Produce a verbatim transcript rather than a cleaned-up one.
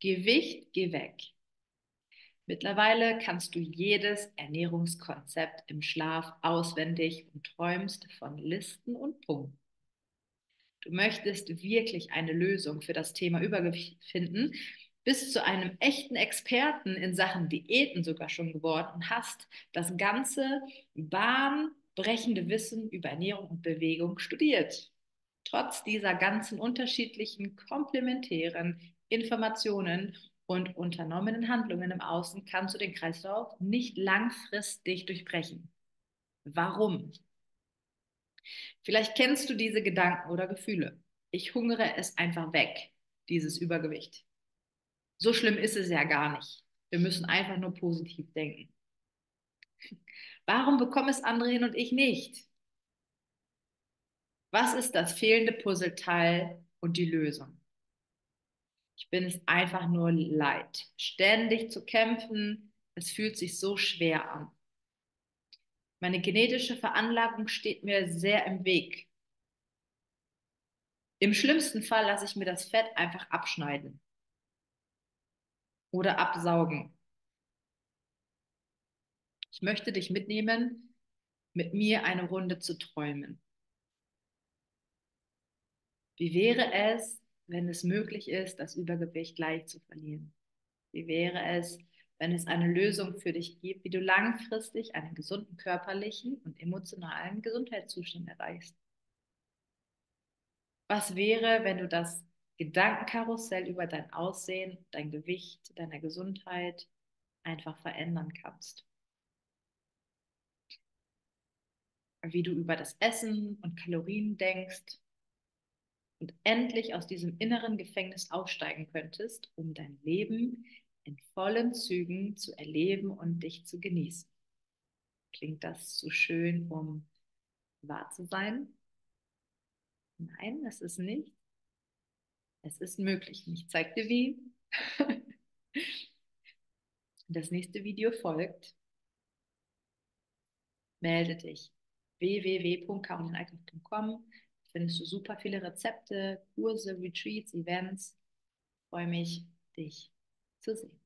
Gewicht, geh weg. Mittlerweile kannst du jedes Ernährungskonzept im Schlaf auswendig und träumst von Listen und Punkten. Du möchtest wirklich eine Lösung für das Thema Übergewicht finden, bist zu einem echten Experten in Sachen Diäten sogar schon geworden und hast das ganze bahnbrechende Wissen über Ernährung und Bewegung studiert. Trotz dieser ganzen unterschiedlichen komplementären Informationen und unternommenen Handlungen im Außen kannst du den Kreislauf nicht langfristig durchbrechen. Warum? Vielleicht kennst du diese Gedanken oder Gefühle. Ich hungere es einfach weg, dieses Übergewicht. So schlimm ist es ja gar nicht. Wir müssen einfach nur positiv denken. Warum bekommen es andere hin und ich nicht? Was ist das fehlende Puzzleteil und die Lösung? Ich bin es einfach nur leid. Ständig zu kämpfen, es fühlt sich so schwer an. Meine genetische Veranlagung steht mir sehr im Weg. Im schlimmsten Fall lasse ich mir das Fett einfach abschneiden oder absaugen. Ich möchte dich mitnehmen, mit mir eine Runde zu träumen. Wie wäre es, wenn es möglich ist, das Übergewicht leicht zu verlieren? Wie wäre es, wenn es eine Lösung für dich gibt, wie du langfristig einen gesunden körperlichen und emotionalen Gesundheitszustand erreichst? Was wäre, wenn du das Gedankenkarussell über dein Aussehen, dein Gewicht, deine Gesundheit einfach verändern kannst? Wie du über das Essen und Kalorien denkst und endlich aus diesem inneren Gefängnis aussteigen könntest, um dein Leben in vollen Zügen zu erleben und dich zu genießen. Klingt das zu schön, um wahr zu sein? Nein, es ist nicht. Es ist möglich. Ich zeige dir wie. Das nächste Video folgt. Melde dich. w w w punkt caroline eickhoff punkt com. Findest du super viele Rezepte, Kurse, Retreats, Events. Ich freue mich, dich zu sehen.